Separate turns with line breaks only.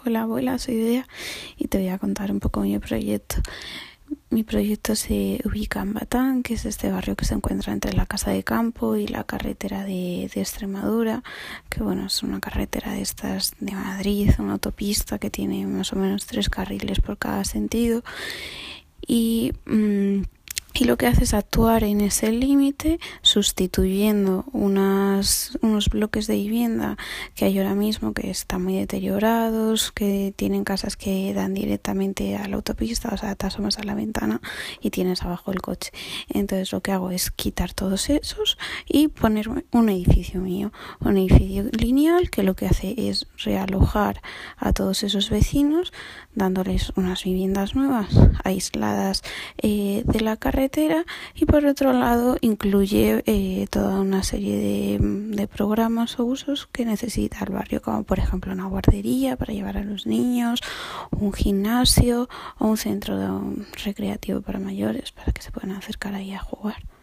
Hola abuela, soy Bea y te voy a contar un poco mi proyecto. Mi proyecto se ubica en Batán, que es este barrio que se encuentra entre la Casa de Campo y la carretera de Extremadura, que bueno, es una carretera de estas de Madrid, una autopista que tiene más o menos 3 carriles por cada sentido. Y lo que hace es actuar en ese límite, sustituyendo unos bloques de vivienda que hay ahora mismo que están muy deteriorados, que tienen casas que dan directamente a la autopista, o sea, te asomas a la ventana y tienes abajo el coche. Entonces lo que hago es quitar todos esos y poner un edificio mío, un edificio lineal que lo que hace es realojar a todos esos vecinos, dándoles unas viviendas nuevas, aisladas de la carretera, y por otro lado incluye toda una serie de programas o usos que necesita el barrio, como por ejemplo una guardería para llevar a los niños, un gimnasio o un centro recreativo para mayores para que se puedan acercar ahí a jugar.